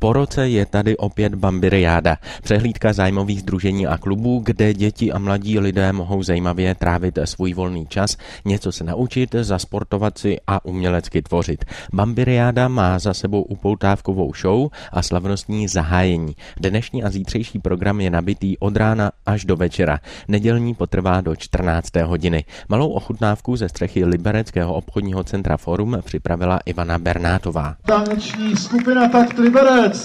Po roce je tady opět Bambiriáda, přehlídka zájmových sdružení a klubů, kde děti a mladí lidé mohou zajímavě trávit svůj volný čas, něco se naučit, zasportovat si a umělecky tvořit. Bambiriáda má za sebou upoutávkovou show a slavnostní zahájení. Dnešní a zítřejší program je nabitý od rána až do večera. Nedělní potrvá do 14. hodiny. Malou ochutnávku ze střechy libereckého obchodního centra Forum připravila Ivana Bernátová. Taneční skupina Takt Liberec.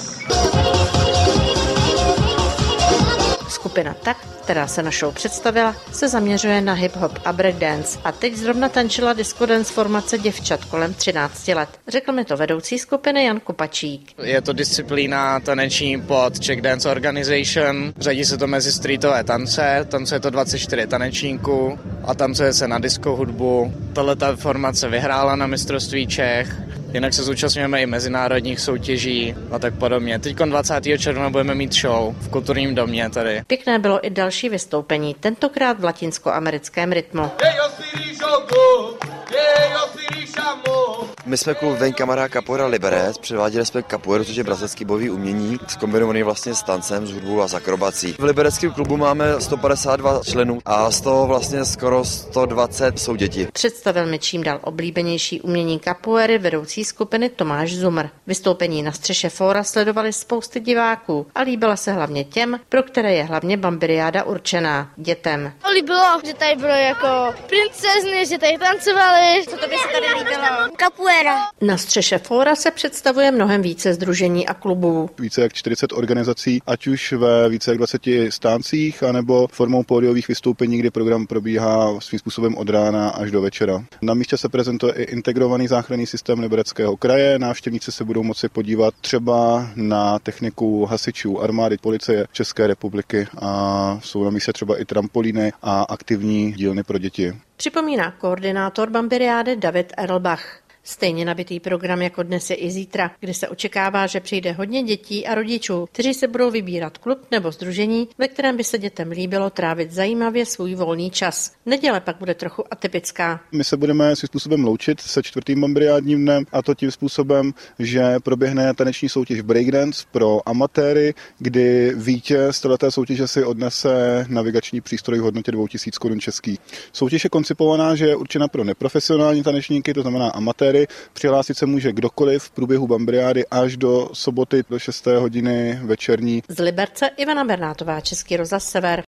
Skupina Takt, která se na show představila, se zaměřuje na hip-hop a breakdance a teď zrovna tančila disco dance formace děvčat kolem 13 let. Řekl mi to vedoucí skupiny Jan Kupačík. Je to disciplína taneční pod Czech Dance Organization, řadí se to mezi streetové tance, tancuje to 24 tanečníků a tancuje se na disco hudbu. Tato formace vyhrála na mistrovství Čech. Jinak se zúčastňujeme i mezinárodních soutěží a tak podobně. Teď 20. června budeme mít show v kulturním domě tady. Pěkné bylo i další vystoupení, tentokrát v latinskoamerickém rytmu. My jsme klub Ven Camara Capoeira Liberec, předváděli jsme capoeiru, což je brazilský bojový umění, zkombinovaný vlastně s tancem, s hudbou a s akrobací. V libereckém klubu máme 152 členů a z toho vlastně skoro 120 jsou děti. Představil mi čím dál oblíbenější umění capoeiry vedoucí skupiny Tomáš Zumr. Vystoupení na střeše fóra sledovali spousty diváků a líbila se hlavně těm, pro které je hlavně Bambiriáda určená, dětem. Líbilo, že tady bylo jako princezny, že tady tancovali. Co to by se tady líbilo? Capoeira. Na střeše fóra se představuje mnohem více sdružení a klubů. Více jak 40 organizací, ať už ve více jak 20 stáncích, anebo formou pódiových vystoupení, kdy program probíhá svým způsobem od rána až do večera. Na místě se prezentuje i integrovaný záchranný systém Libereckého kraje. Návštěvníci se budou moci podívat třeba na techniku hasičů, armády, policie České republiky a jsou na místě třeba i trampolíny a aktivní dílny pro děti. Připomíná koordinátor Bambiriády David Erlbach. Stejně nabitý program jako dnes je i zítra, kdy se očekává, že přijde hodně dětí a rodičů, kteří se budou vybírat klub nebo sdružení, ve kterém by se dětem líbilo trávit zajímavě svůj volný čas. Neděle pak bude trochu atypická. My se budeme svým způsobem loučit se 4. Bambiriádním dnem a to tím způsobem, že proběhne taneční soutěž breakdance pro amatéry, kdy vítěz této soutěže si odnese navigační přístroj v hodnotě 2000 korun českých. Soutěž je koncipovaná, že je určena pro neprofesionální tanečníky, to znamená amatéry. Přihlásit se může kdokoliv v průběhu Bambiriády až do soboty do 6. hodiny večerní. Z Liberce Ivana Bernátová, Český rozhlas Sever.